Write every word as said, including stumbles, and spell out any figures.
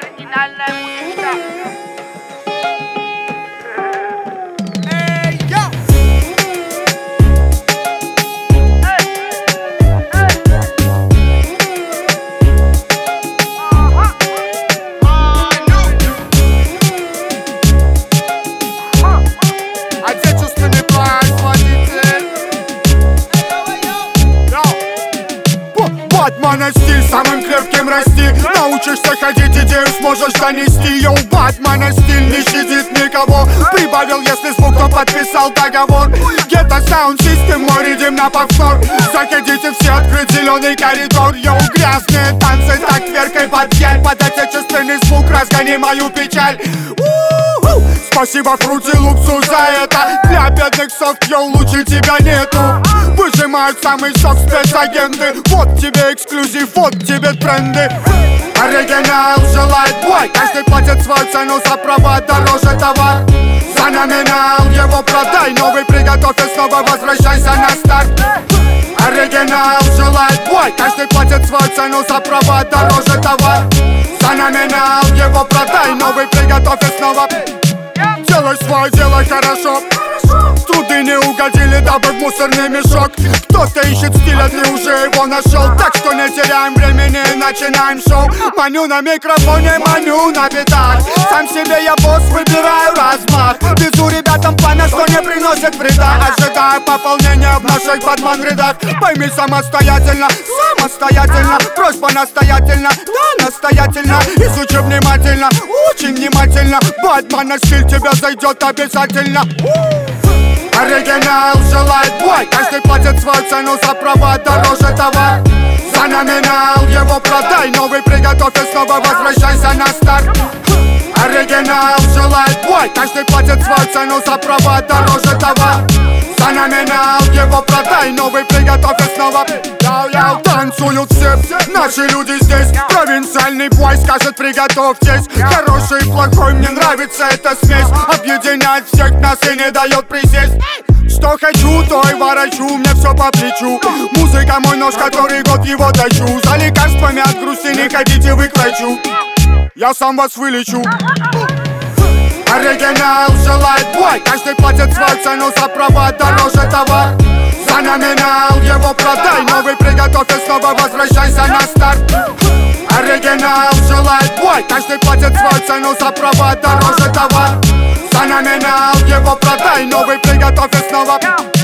Оригинальная музыка. Батмана стиль, самым крепким расти. Научишься ходить, идею сможешь донести. Йоу, Батмана стиль не щадит никого. Прибавил, если звук, то подписал договор. Гетто саунд систем, мой ритм на повтор. Заходите все, открыть зеленый коридор. Йоу, грязные танцы, так тверкой под яль. Под отечественный звук разгони мою печаль. У-ху! Спасибо Фрути Лупсу за это. Для бедных софт, йоу, лучше тебя нету. Выжимают самый сок спецагенты. Вот тебе эксклюзив, вот тебе тренды. Оригинал желает бой. Каждый платит свою цену за права, дороже товар. За номинал его продай. Новый приготовь и снова возвращайся на старт. Оригинал желает бой. Каждый платит свою цену за права, дороже товар. За номинал его продай. Новый приготовь и снова. Делай свое дело хорошо. Труды не угодили, дабы в мусорный мешок. Кто-то ищет стиль, а ты уже его нашел. Так что не теряем времени, начинаем шоу. Маню на микрофоне, маню на битах. Сам себе я босс, выбираю размах. Везу ребятам пламя, что не приносит вреда. Ожидаю пополнения в наших Батман рядах. Пойми самостоятельно, самостоятельно. Просьба настоятельно, да настоятельно. Изучи внимательно, очень внимательно. Батмана стиль тебя зайдет обязательно. Оригинал желает бой. Каждый платит свою цену за права, дороже товар. За номинал его продай. Новый приготовь и снова возвращайся на старт. Оригинал желает бой. Каждый платит свою цену за права, дороже товар. За номинал его продай. Новый приготовь и снова. Яу-яу, танцуют все, наши люди здесь. Провинциальный бой скажет приготовьтесь. Хороший и плохой, мне нравится эта смесь. Объединяет всех нас и не дает присесть. Что хочу, то и ворочу, мне все по плечу. Музыка мой нож, который год его даю. За лекарствами от грусти не ходите вы к врачу. Я сам вас вылечу. Оригинал желает бой. Каждый платит свою цену за права, дороже товар. За номинал его продай. Новый приготовь и снова возвращайся на старт. Оригинал желает бой. Каждый платит свою цену за права, дороже товар. За номинал его продай. Новый приготовь и снова.